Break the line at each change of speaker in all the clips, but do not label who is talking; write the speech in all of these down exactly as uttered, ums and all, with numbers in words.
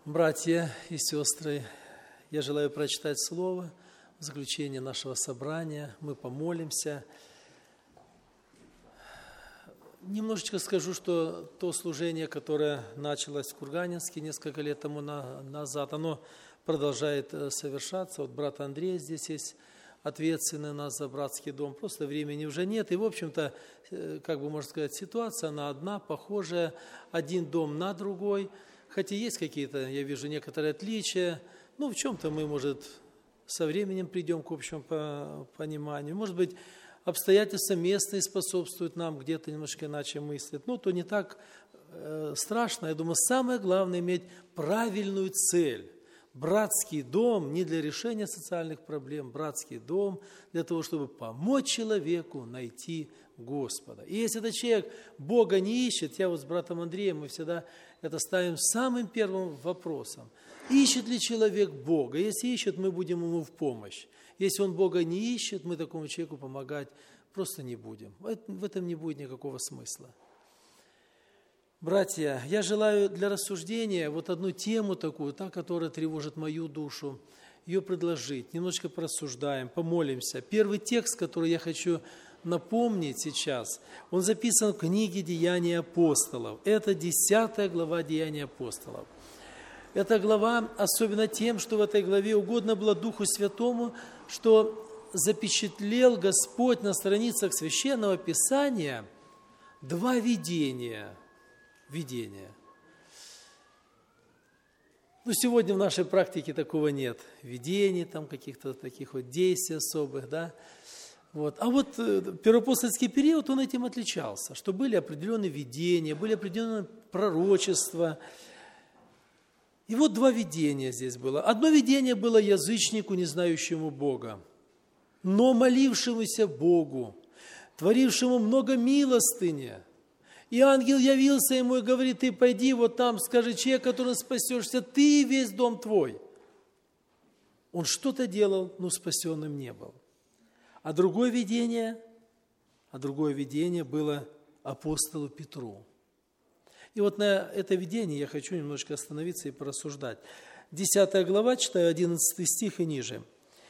Братья и сестры, я желаю прочитать слово в заключение нашего собрания. Мы помолимся. Немножечко скажу, что то служение, которое началось в Курганинске несколько лет тому назад, оно продолжает совершаться. Вот брат Андрей здесь есть, ответственный у нас за братский дом. Просто времени уже нет. И, в общем-то, как бы можно сказать, ситуация, она одна, похожая. Один дом на другой. Хотя есть какие-то, я вижу, некоторые отличия. Ну, в чем-то мы, может, со временем придем к общему пониманию. Может быть, обстоятельства местные способствуют нам где-то немножко иначе мыслить. Ну, то не так э, страшно. Я думаю, самое главное – иметь правильную цель. Братский дом не для решения социальных проблем. Братский дом для того, чтобы помочь человеку найти Господа. И если этот человек Бога не ищет, я вот с братом Андреем, мы всегда это ставим самым первым вопросом. Ищет ли человек Бога? Если ищет, мы будем ему в помощь. Если он Бога не ищет, мы такому человеку помогать просто не будем. В этом не будет никакого смысла. Братья, я желаю для рассуждения вот одну тему такую, та, которая тревожит мою душу, ее предложить. Немножечко порассуждаем, помолимся. Первый текст, который я хочу напомнить сейчас, он записан в книге «Деяния апостолов». Это десятая глава «Деяния апостолов». Эта глава особенно тем, что в этой главе угодно было Духу Святому, что запечатлел Господь на страницах Священного Писания два видения. Видения. Ну, сегодня в нашей практике такого нет. Видений, там каких-то таких вот действий особых, да. Вот. А вот первоапостольский период, он этим отличался, что были определенные видения, были определенные пророчества. И вот два видения здесь было. Одно видение было язычнику, не знающему Бога, но молившемуся Богу, творившему много милостыни. И ангел явился ему и говорит: ты пойди вот там, скажи, человек, которым спасешься, ты и весь дом твой. Он что-то делал, но спасенным не был. А другое видение, а другое видение было апостолу Петру. И вот на это видение я хочу немножко остановиться и порассуждать. Десятая глава, читаю одиннадцатый стих и ниже.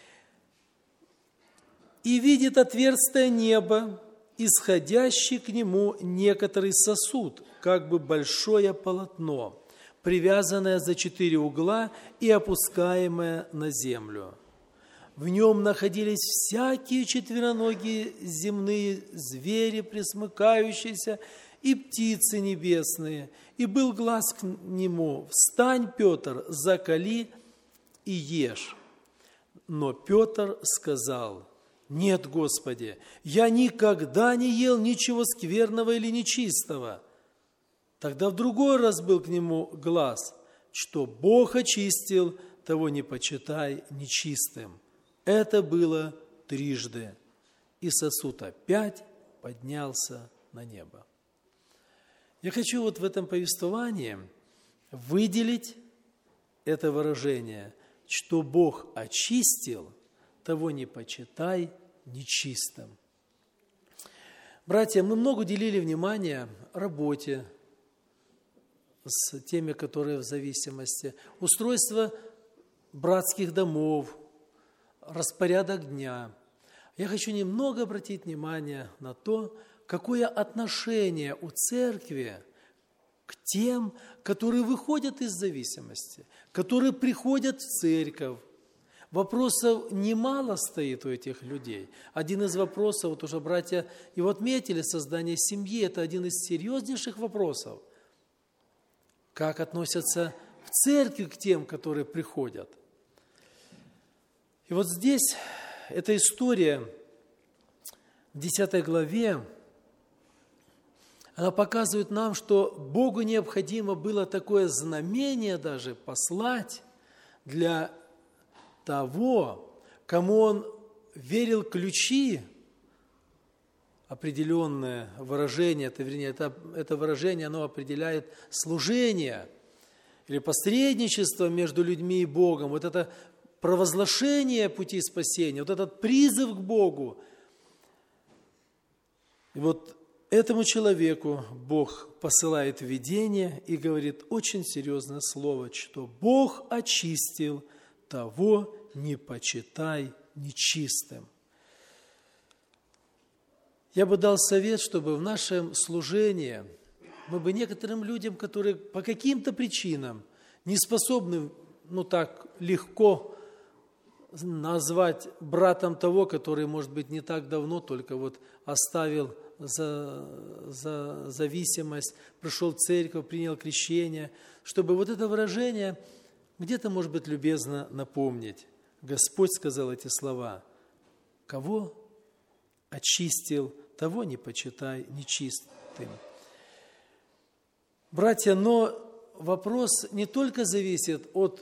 «И видит отверстие небо, исходящий к нему некоторый сосуд, как бы большое полотно, привязанное за четыре угла и опускаемое на землю. В нем находились всякие четвероногие земные звери, пресмыкающиеся, и птицы небесные. И был глас к нему: встань, Петр, закали и ешь. Но Петр сказал: нет, Господи, я никогда не ел ничего скверного или нечистого. Тогда в другой раз был к нему глас: что Бог очистил, того не почитай нечистым. Это было трижды, и сосуд опять поднялся на небо. Я хочу вот в этом повествовании выделить это выражение, что Бог очистил, того не почитай нечистым. Братья, мы много уделили внимания работе с теми, которые в зависимости, устройство братских домов, распорядок дня. Я хочу немного обратить внимание на то, какое отношение у церкви к тем, которые выходят из зависимости, которые приходят в церковь. Вопросов немало стоит у этих людей. Один из вопросов, вот уже братья его отметили, создание семьи, это один из серьезнейших вопросов. Как относятся в церкви к тем, которые приходят? И вот здесь эта история в десятой главе, она показывает нам, что Богу необходимо было такое знамение даже послать для того, кому Он верил ключи, определенное выражение, это, вернее, это, это выражение, оно определяет служение или посредничество между людьми и Богом, вот это провозглашение пути спасения, вот этот призыв к Богу. И вот Этому человеку Бог посылает видение и говорит очень серьезное слово, что Бог очистил, того не почитай нечистым. Я бы дал совет, чтобы в нашем служении мы бы некоторым людям, которые по каким-то причинам не способны, ну так, легко назвать братом того, который, может быть, не так давно только вот оставил за, за зависимость, пришел в церковь, принял крещение, чтобы вот это выражение где-то, может быть, любезно напомнить. Господь сказал эти слова: «Кого очистил, того не почитай нечистым». Братья, но вопрос не только зависит от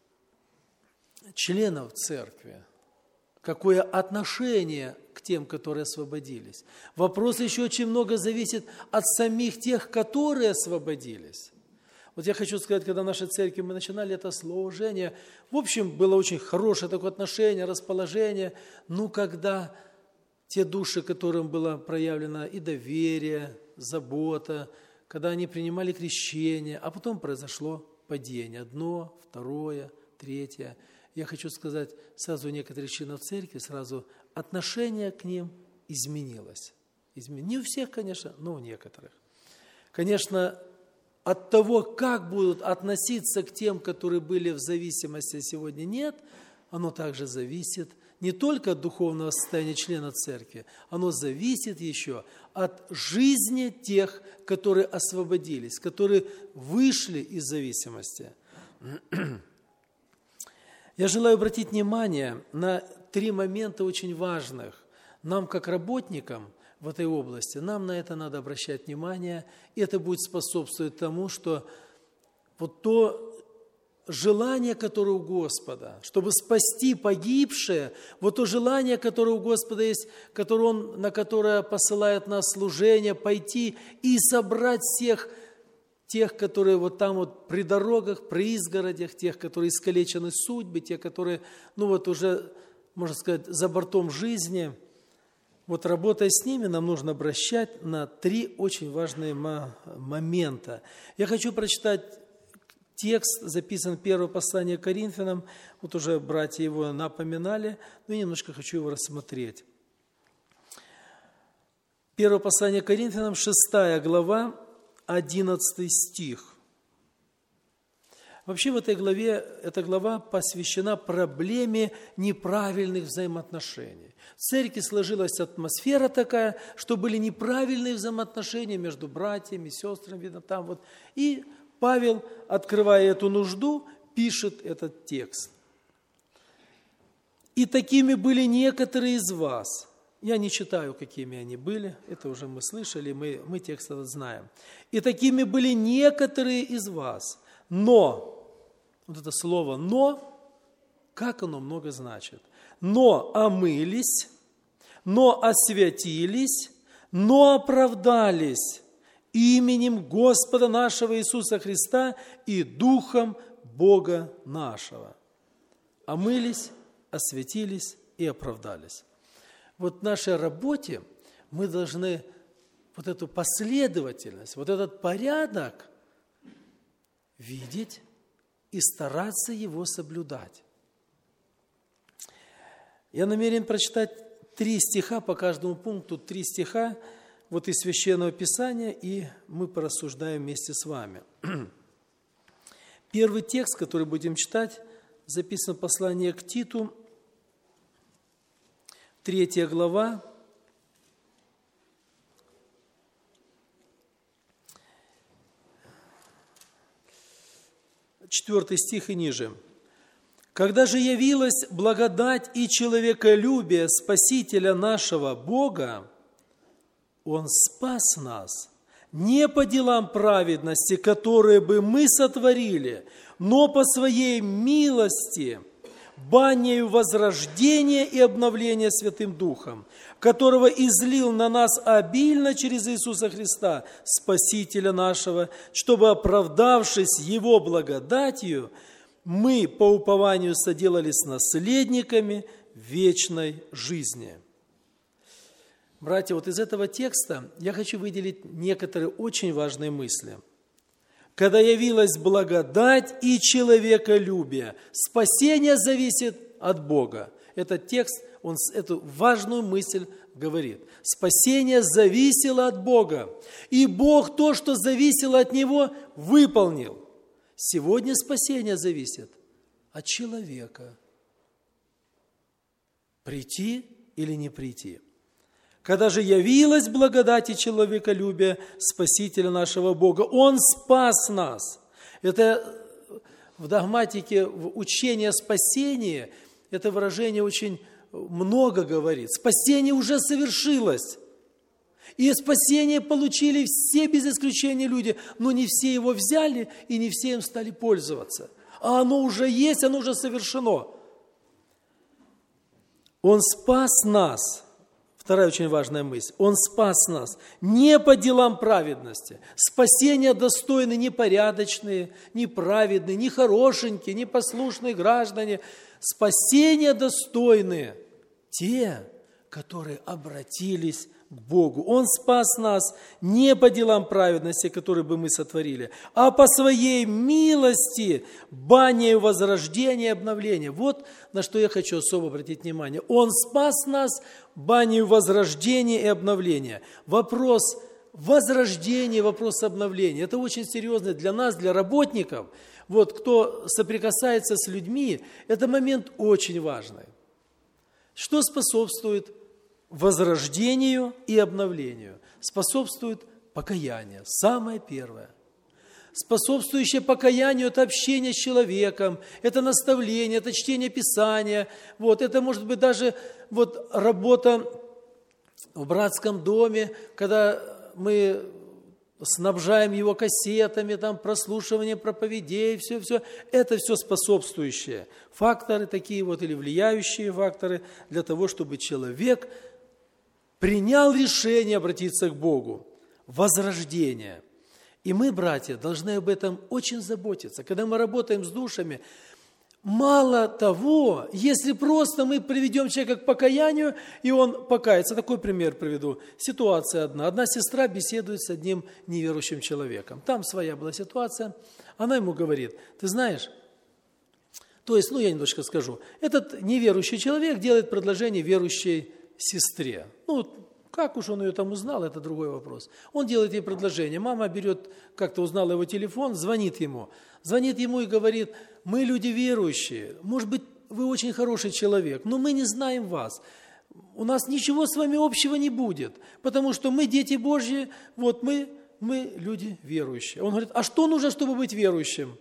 членов церкви, какое отношение к тем, которые освободились. Вопрос еще очень много зависит от самих тех, которые освободились. Вот я хочу сказать, когда в нашей церкви мы начинали это служение, в общем, было очень хорошее такое отношение, расположение, но когда те души, которым было проявлено и доверие, забота, когда они принимали крещение, а потом произошло падение, одно, второе, третье. Я хочу сказать, сразу у некоторых членов церкви сразу отношение к ним изменилось. Не у всех, конечно, но у некоторых. Конечно, от того, как будут относиться к тем, которые были в зависимости, а сегодня нет, оно также зависит не только от духовного состояния члена церкви, оно зависит еще от жизни тех, которые освободились, которые вышли из зависимости. Я желаю обратить внимание на три момента очень важных. Нам, как работникам в этой области, нам на это надо обращать внимание, и это будет способствовать тому, что вот то желание, которое у Господа, чтобы спасти погибшее, вот то желание, которое у Господа есть, которое Он, на которое посылает нас служение, пойти и собрать всех тех, которые вот там вот при дорогах, при изгородях, тех, которые искалечены судьбы, те, которые, ну вот уже, можно сказать, за бортом жизни. Вот работая с ними, нам нужно обращать на три очень важные момента. Я хочу прочитать текст, записан первое послание к Коринфянам, вот уже братья его напоминали, но я немножко хочу его рассмотреть. Первое послание к Коринфянам, шестая глава, одиннадцатый стих. Вообще в этой главе, эта глава посвящена проблеме неправильных взаимоотношений. В церкви сложилась атмосфера такая, что были неправильные взаимоотношения между братьями, сестрами, видно, там вот. И Павел, открывая эту нужду, пишет этот текст. «И такими были некоторые из вас». Я не читаю, какими они были, это уже мы слышали, мы, мы текст этот знаем. «И такими были некоторые из вас, но», вот это слово «но», как оно много значит, «но омылись, но освятились, но оправдались именем Господа нашего Иисуса Христа и Духом Бога нашего». Омылись, освятились и оправдались. Вот в нашей работе мы должны вот эту последовательность, вот этот порядок видеть и стараться его соблюдать. Я намерен прочитать три стиха по каждому пункту, три стиха вот из Священного Писания, и мы порассуждаем вместе с вами. Первый текст, который будем читать, записан в послании к Титу, третья глава, четвертый стих и ниже. «Когда же явилась благодать и человеколюбие Спасителя нашего Бога, Он спас нас не по делам праведности, которые бы мы сотворили, но по Своей милости, банею возрождения и обновления Святым Духом, которого излил на нас обильно через Иисуса Христа, Спасителя нашего, чтобы, оправдавшись Его благодатью, мы по упованию соделались наследниками вечной жизни». Братья, вот из этого текста я хочу выделить некоторые очень важные мысли. Когда явилась благодать и человеколюбие, спасение зависит от Бога. Этот текст, он эту важную мысль говорит. Спасение зависело от Бога, и Бог то, что зависело от Него, выполнил. Сегодня спасение зависит от человека. Прийти или не прийти. Когда же явилась благодать и человеколюбие Спасителя нашего Бога, Он спас нас. Это в догматике, в учении о спасении, это выражение очень много говорит. Спасение уже совершилось. И спасение получили все без исключения люди, но не все его взяли и не все им стали пользоваться. А оно уже есть, оно уже совершено. Он спас нас. Вторая очень важная мысль. Он спас нас не по делам праведности. Спасения достойны не порядочные, не праведные, не хорошенькие, не послушные граждане. Спасения достойны те, которые обратились к Богу. Он спас нас не по делам праведности, которые бы мы сотворили, а по своей милости, банию возрождения и обновления. Вот на что я хочу особо обратить внимание. Он спас нас банию возрождения и обновления. Вопрос возрождения, вопрос обновления. Это очень серьезно для нас, для работников. Вот кто соприкасается с людьми, это момент очень важный. Что способствует возрождению и обновлению? Способствует покаяние, самое первое. Способствующее покаянию – это общение с человеком, это наставление, это чтение Писания. Вот, это может быть даже вот, работа в братском доме, когда мы снабжаем его кассетами, там, прослушивание проповедей, все-все. Это все способствующие факторы такие вот, или влияющие факторы для того, чтобы человек принял решение обратиться к Богу. Возрождение. И мы, братья, должны об этом очень заботиться. Когда мы работаем с душами, мало того, если просто мы приведем человека к покаянию, и он покается. Такой пример приведу. Ситуация одна. Одна сестра беседует с одним неверующим человеком. Там своя была ситуация. Она ему говорит: ты знаешь, то есть, ну я немножко скажу, этот неверующий человек делает предложение верующей сестре. Ну, как уж он ее там узнал, это другой вопрос. Он делает ей предложение. Мама берет, как-то узнала его телефон, звонит ему. Звонит ему и говорит: мы люди верующие, может быть, вы очень хороший человек, но мы не знаем вас. У нас ничего с вами общего не будет, потому что мы дети Божьи, вот мы, мы люди верующие. Он говорит: а что нужно, чтобы быть верующим?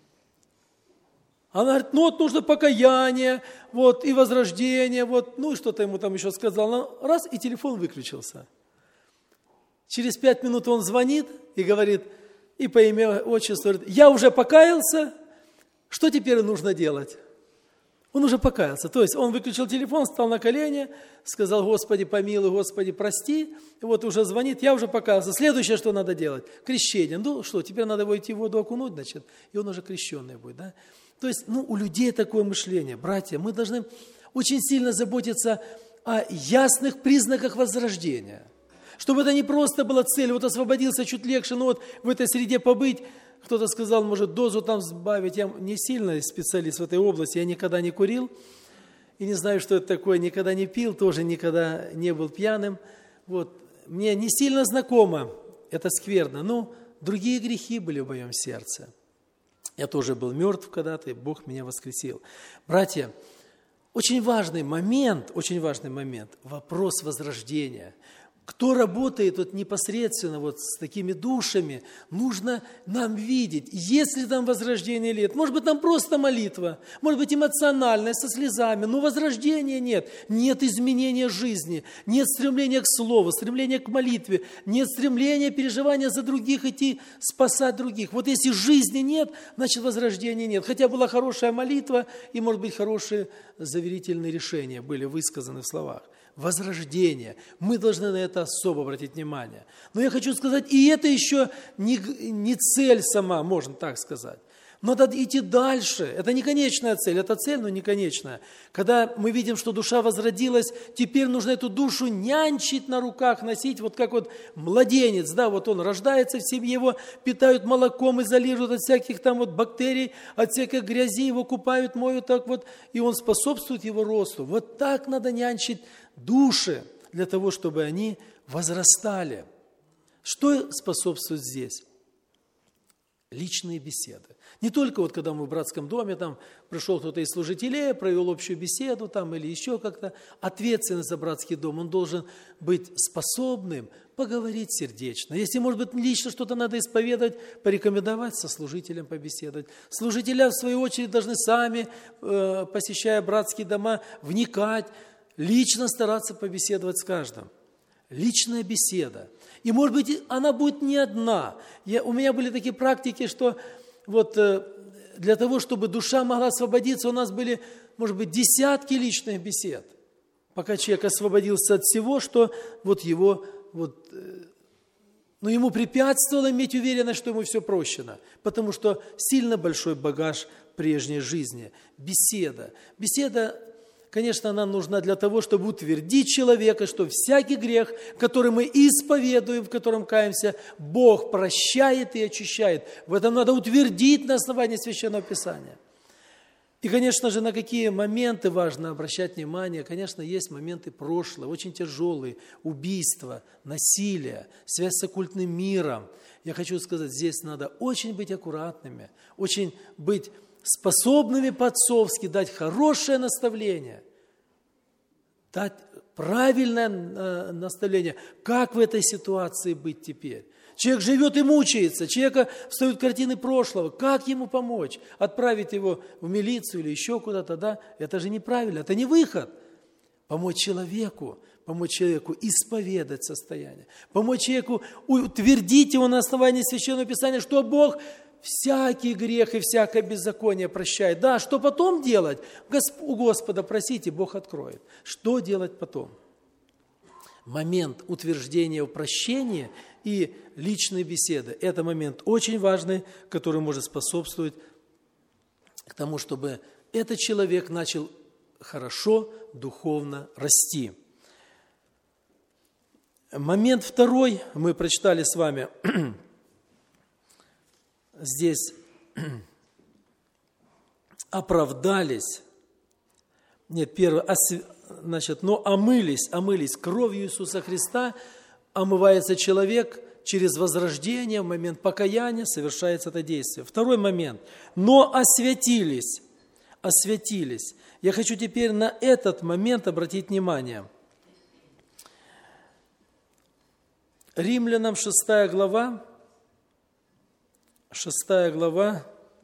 Она говорит: ну вот нужно покаяние, вот, и возрождение, вот, ну и что-то ему там еще сказал. Раз, и телефон выключился. Через пять минут он звонит и говорит, и по имени отчеству говорит: я уже покаялся, что теперь нужно делать? Он уже покаялся. То есть он выключил телефон, встал на колени, сказал: Господи, помилуй, Господи, прости. И вот уже звонит: я уже покаялся. Следующее, что надо делать? Крещение. Ну что, теперь надо войти в воду окунуть, значит, и он уже крещенный будет, да? То есть, ну, у людей такое мышление. Братья, мы должны очень сильно заботиться о ясных признаках возрождения. Чтобы это не просто была цель, вот освободился чуть легче, но вот в этой среде побыть. Кто-то сказал, может, дозу там сбавить. Я не сильно специалист в этой области, я никогда не курил. И не знаю, что это такое, никогда не пил, тоже никогда не был пьяным. Вот. Мне не сильно знакомо, это скверно, но другие грехи были в моем сердце. Я тоже был мертв когда-то, и Бог меня воскресил. Братья, очень важный момент, очень важный момент, вопрос возрождения. Кто работает вот непосредственно вот с такими душами, нужно нам видеть, есть ли там возрождение или нет. Может быть, там просто молитва, может быть, эмоциональная, со слезами, но возрождения нет. Нет изменения жизни, нет стремления к слову, стремления к молитве, нет стремления, переживания за других, идти спасать других. Вот если жизни нет, значит, возрождения нет. Хотя была хорошая молитва, и, может быть, хорошие заверительные решения были высказаны в словах. Возрождение. Мы должны на это особо обратить внимание. Но я хочу сказать, и это еще не, не цель сама, можно так сказать. Надо идти дальше. Это не конечная цель, это цель, но не конечная. Когда мы видим, что душа возродилась, теперь нужно эту душу нянчить на руках, носить, вот как вот младенец, да, вот он рождается в семье, его питают молоком, изолируют от всяких там вот бактерий, от всякой грязи, его купают, моют так вот, и он способствует его росту. Вот так надо нянчить души для того, чтобы они возрастали. Что способствует здесь? Личные беседы. Не только вот когда мы в братском доме, там пришел кто-то из служителей, провел общую беседу там или еще как-то, ответственность за братский дом, он должен быть способным поговорить сердечно. Если, может быть, лично что-то надо исповедовать, порекомендовать со служителем побеседовать. Служителя, в свою очередь, должны сами, э, посещая братские дома, вникать, лично стараться побеседовать с каждым. Личная беседа. И, может быть, она будет не одна. Я, у меня были такие практики, что вот э, для того, чтобы душа могла освободиться, у нас были, может быть, десятки личных бесед, пока человек освободился от всего, что вот его, вот, э, ну, ему препятствовало иметь уверенность, что ему все прощено, потому что сильно большой багаж прежней жизни. Беседа. Беседа, конечно, она нужна для того, чтобы утвердить человека, что всякий грех, который мы исповедуем, в котором каемся, Бог прощает и очищает. В этом надо утвердить на основании Священного Писания. И, конечно же, на какие моменты важно обращать внимание. Конечно, есть моменты прошлые, очень тяжелые, убийства, насилие, связь с оккультным миром. Я хочу сказать, здесь надо очень быть аккуратными, очень быть способными по-отцовски дать хорошее наставление, дать правильное наставление, как в этой ситуации быть теперь. Человек живет и мучается, человека встают картины прошлого, как ему помочь? Отправить его в милицию или еще куда-то, да? Это же неправильно, это не выход. Помочь человеку, помочь человеку исповедать состояние, помочь человеку утвердить его на основании Священного Писания, что Бог всякий грех и всякое беззаконие прощает. Да, что потом делать? У Господа просите, Бог откроет. Что делать потом? Момент утверждения прощения и личной беседы – это момент очень важный, который может способствовать к тому, чтобы этот человек начал хорошо духовно расти. Момент второй, мы прочитали с вами здесь, оправдались, нет, первое, значит, но омылись, омылись кровью Иисуса Христа, омывается человек через возрождение, в момент покаяния совершается это действие. Второй момент, но освятились, освятились. Я хочу теперь на этот момент обратить внимание. Римлянам шестая глава, шестая глава,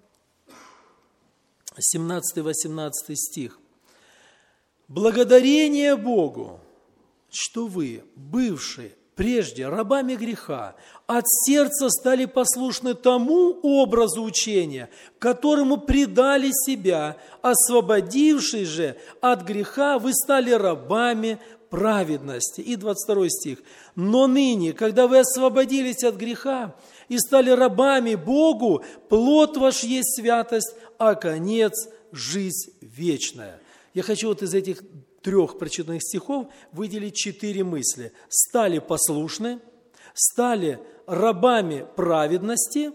семнадцатый-восемнадцатый стих. «Благодарение Богу, что вы, бывшие прежде рабами греха, от сердца стали послушны тому образу учения, которому предали себя, освободившись же от греха, вы стали рабами праведности». И двадцать второй стих. «Но ныне, когда вы освободились от греха и стали рабами Богу, плод ваш есть святость, а конец – жизнь вечная». Я хочу вот из этих трех прочитанных стихов выделить четыре мысли. Стали послушны, стали рабами праведности,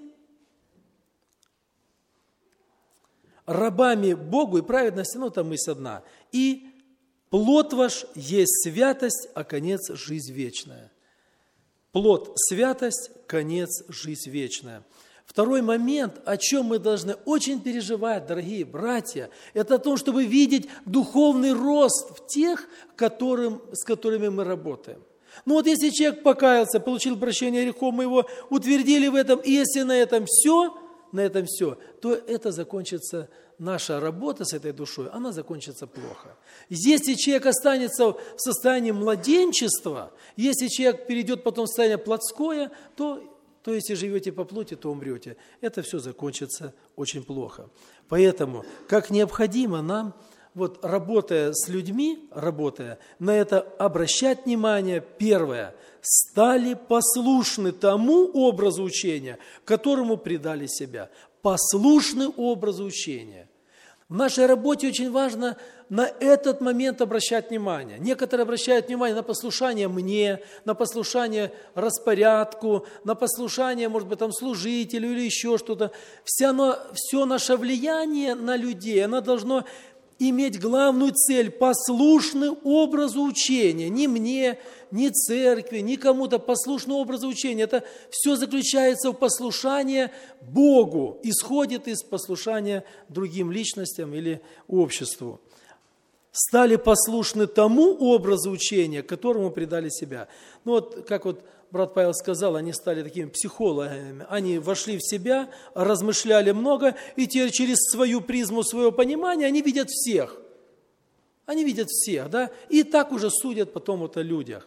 рабами Богу и праведности, ну там мысль одна, и плод ваш есть святость, а конец – жизнь вечная. Плод – святость, конец – жизнь вечная. Второй момент, о чем мы должны очень переживать, дорогие братья, это о том, чтобы видеть духовный рост в тех, которым, с которыми мы работаем. Ну вот если человек покаялся, получил прощение грехов, мы его утвердили в этом, и если на этом все, на этом все, то это закончится, наша работа с этой душой, она закончится плохо. Если человек останется в состоянии младенчества, если человек перейдет потом в состояние плотское, то... то если живете по плоти, то умрете. Это все закончится очень плохо. Поэтому, как необходимо нам, вот работая с людьми, работая, на это обращать внимание, первое, стали послушны тому образу учения, которому предали себя. послушны образу учения. В нашей работе очень важно на этот момент обращать внимание. Некоторые обращают внимание на послушание мне, на послушание распорядку, на послушание, может быть, там, служителю или еще что-то. Все, оно, все наше влияние на людей, оно должно иметь главную цель – послушный образу учения. Не мне, ни церкви, ни кому-то послушный образу учения. Это все заключается в послушании Богу, исходит из послушания другим личностям или обществу. Стали послушны тому образу учения, которому предали себя. Ну вот, как вот брат Павел сказал, они стали такими психологами. Они вошли в себя, размышляли много, и теперь через свою призму своего понимания они видят всех. Они видят всех, да, и так уже судят потом вот о людях.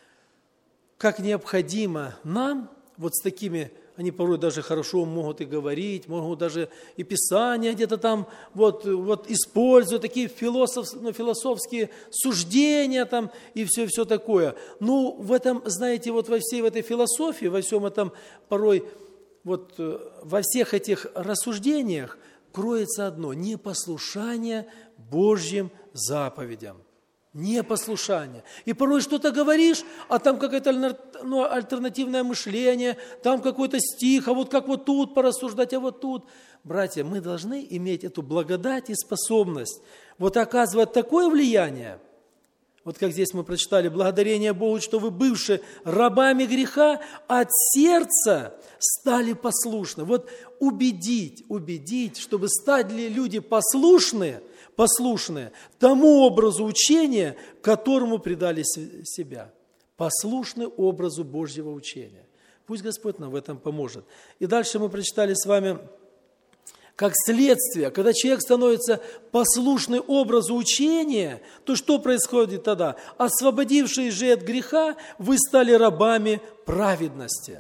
Как необходимо нам вот с такими, они порой даже хорошо могут и говорить, могут даже и Писания где-то там вот, вот используют, такие философ, ну, философские суждения там и все, все такое. Ну, в этом, знаете, вот во всей в этой философии, во всем этом порой, вот во всех этих рассуждениях кроется одно – непослушание Божьим заповедям. Непослушание. И порой что-то говоришь, а там какое-то ну, альтернативное мышление, там какой-то стих, а вот как вот тут порассуждать, а вот тут. Братья, мы должны иметь эту благодать и способность вот оказывать такое влияние, вот как здесь мы прочитали, благодарение Богу, что вы, бывшие рабами греха, от сердца стали послушны. Вот убедить, убедить, чтобы стали люди послушные, послушные тому образу учения, которому предали себя. Послушны образу Божьего учения. Пусть Господь нам в этом поможет. И дальше мы прочитали с вами, как следствие, когда человек становится послушный образу учения, то что происходит тогда? Освободившись же от греха, вы стали рабами праведности.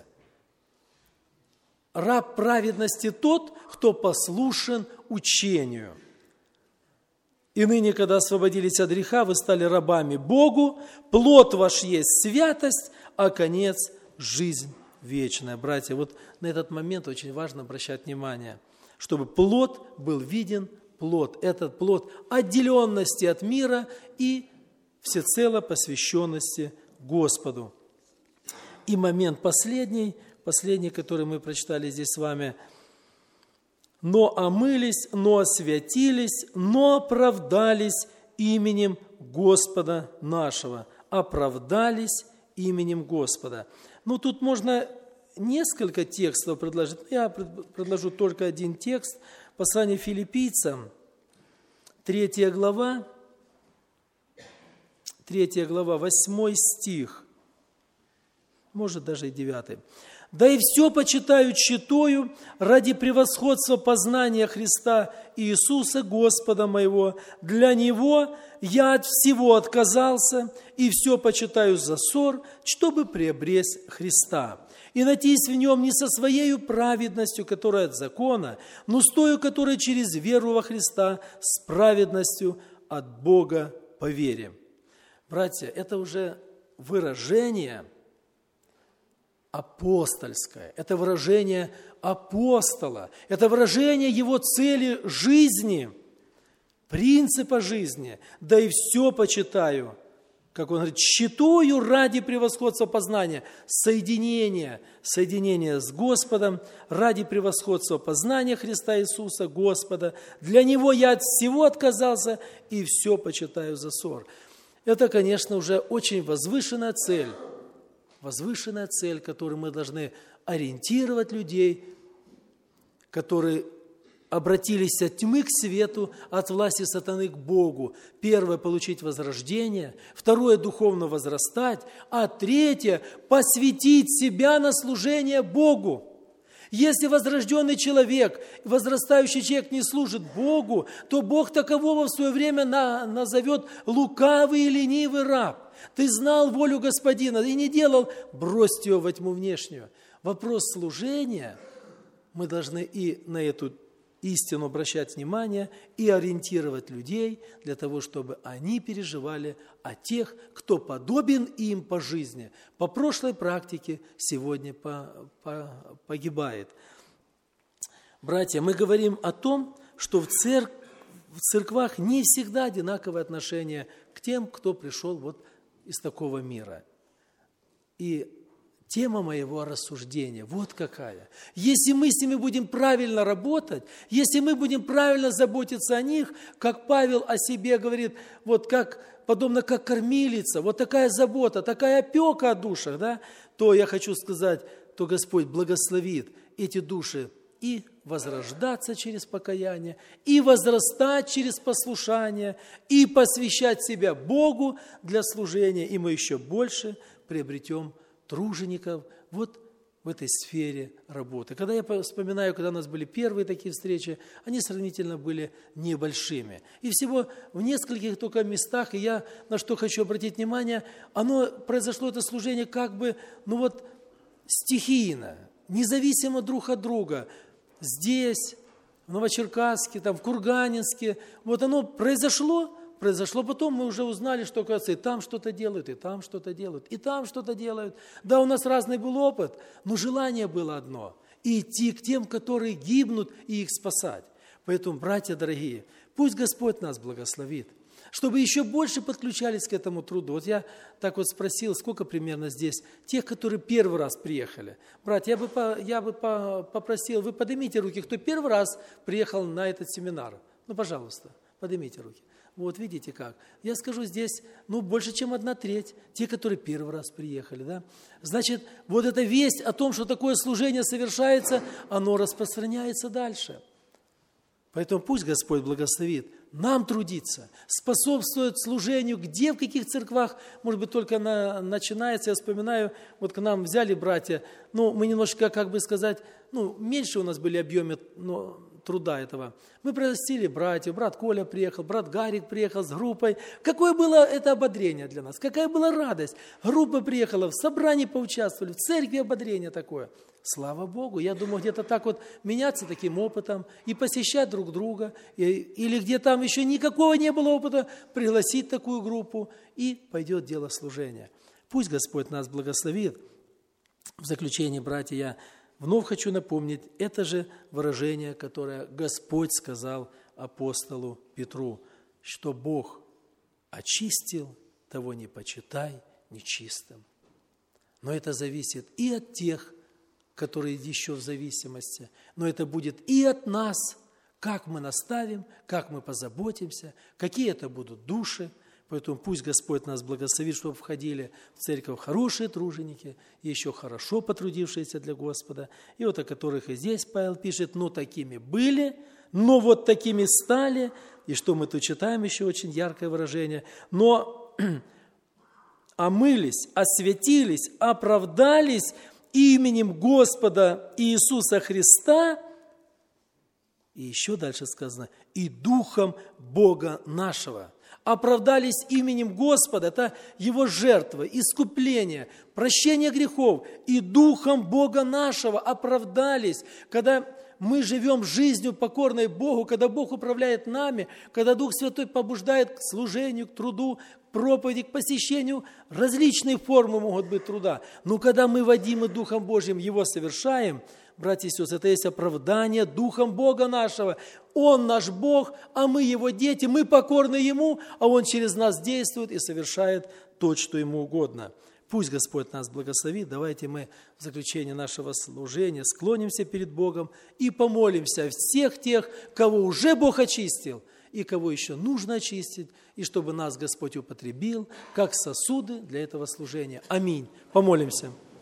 Раб праведности тот, кто послушен учению. И ныне, когда освободились от греха, вы стали рабами Богу, плод ваш есть святость, а конец – жизнь вечная. Братья, вот на этот момент очень важно обращать внимание, чтобы плод был виден, плод, этот плод отделенности от мира и всецело посвященности Господу. И момент последний, последний, который мы прочитали здесь с вами – но омылись, но освятились, но оправдались именем Господа нашего. Оправдались именем Господа. Ну, тут можно несколько текстов предложить. Я предложу только один текст. Послание Филиппийцам, третья глава, третья глава, восьмой стих, может даже и девятый. «Да и все почитаю тщетою ради превосходства познания Христа Иисуса, Господа моего. Для Него я от всего отказался, и все почитаю за ссор, чтобы приобрести Христа. И надеюсь в Нем не со своей праведностью, которая от закона, но с той, которая через веру во Христа, с праведностью от Бога по вере». Братья, это уже выражение апостольское, это выражение апостола, это выражение его цели жизни, принципа жизни. Да и все почитаю, как он говорит, считаю ради превосходства познания, соединения, соединения с Господом, ради превосходства познания Христа Иисуса, Господа. Для Него я от всего отказался и все почитаю за ссор. Это, конечно, уже очень возвышенная цель, возвышенная цель, которой мы должны ориентировать людей, которые обратились от тьмы к свету, от власти сатаны к Богу. Первое – получить возрождение, второе – духовно возрастать, а третье – посвятить себя на служение Богу. Если возрожденный человек, возрастающий человек не служит Богу, то Бог такового в свое время на, назовет лукавый и ленивый раб. Ты знал волю Господина и не делал, брось его во тьму внешнюю. Вопрос служения, мы должны и на эту истину обращать внимание и ориентировать людей для того, чтобы они переживали о тех, кто подобен им по жизни. По прошлой практике сегодня погибает. Братья, мы говорим о том, что в, церк... в церквах не всегда одинаковое отношение к тем, кто пришел вот из такого мира. И тема моего рассуждения вот какая. Если мы с ними будем правильно работать, если мы будем правильно заботиться о них, как Павел о себе говорит, вот как, подобно как кормилица, вот такая забота, такая опека о душах, да, то я хочу сказать, то Господь благословит эти души и возрождаться через покаяние, и возрастать через послушание, и посвящать себя Богу для служения, и мы еще больше приобретем тружеников вот в этой сфере работы. Когда я вспоминаю, когда у нас были первые такие встречи, они сравнительно были небольшими. И всего в нескольких только местах, и я на что хочу обратить внимание, оно произошло, это служение как бы, ну вот, стихийно, независимо друг от друга. Здесь, в Новочеркасске, там, в Курганинске, вот оно произошло, произошло, потом мы уже узнали, что, оказывается, и там что-то делают, и там что-то делают, и там что-то делают. Да, у нас разный был опыт, но желание было одно – идти к тем, которые гибнут, и их спасать. Поэтому, братья дорогие, пусть Господь нас благословит, чтобы еще больше подключались к этому труду. Вот я так вот спросил, сколько примерно здесь тех, которые первый раз приехали. Братья, я бы, по, я бы по, попросил, вы поднимите руки, кто первый раз приехал на этот семинар. Ну, пожалуйста, поднимите руки. Вот видите как. Я скажу здесь, ну, больше, чем одна треть, те, которые первый раз приехали. Да? Значит, вот эта весть о том, что такое служение совершается, оно распространяется дальше. Поэтому пусть Господь благословит нам трудиться, способствует служению, где, в каких церквах, может быть, только на, начинается. Я вспоминаю, вот к нам взяли братья, ну, мы немножко, как бы сказать, ну, меньше у нас были объемы, но труда этого. Мы пригласили братьев, брат Коля приехал, брат Гарик приехал с группой. Какое было это ободрение для нас, какая была радость. Группа приехала, в собрании поучаствовали, в церкви ободрение такое. Слава Богу, я думаю, где-то так вот меняться таким опытом и посещать друг друга, и, или где там еще никакого не было опыта, пригласить такую группу, и пойдет дело служения. Пусть Господь нас благословит. В заключение, братья, я вновь хочу напомнить, это же выражение, которое Господь сказал апостолу Петру, что Бог очистил, того не почитай нечистым. Но это зависит и от тех, которые еще в зависимости, но это будет и от нас, как мы наставим, как мы позаботимся, какие это будут души. Поэтому пусть Господь нас благословит, чтобы входили в церковь хорошие труженики, еще хорошо потрудившиеся для Господа, и вот о которых и здесь Павел пишет, но такими были, но вот такими стали, и что мы тут читаем, еще очень яркое выражение, но омылись, освятились, оправдались именем Господа Иисуса Христа, и еще дальше сказано, и Духом Бога нашего. Оправдались именем Господа, это Его жертва, искупление, прощение грехов, и Духом Бога нашего оправдались, когда мы живем жизнью покорной Богу, когда Бог управляет нами, когда Дух Святой побуждает к служению, к труду, к проповеди, к посещению, различные формы могут быть труда. Но когда мы водимы Духом Божьим, Его совершаем, братья и сестры, это есть оправдание Духом Бога нашего. Он наш Бог, а мы Его дети, мы покорны Ему, а Он через нас действует и совершает то, что Ему угодно. Пусть Господь нас благословит. Давайте мы в заключение нашего служения склонимся перед Богом и помолимся о всех тех, кого уже Бог очистил, и кого еще нужно очистить, и чтобы нас Господь употребил как сосуды для этого служения. Аминь. Помолимся.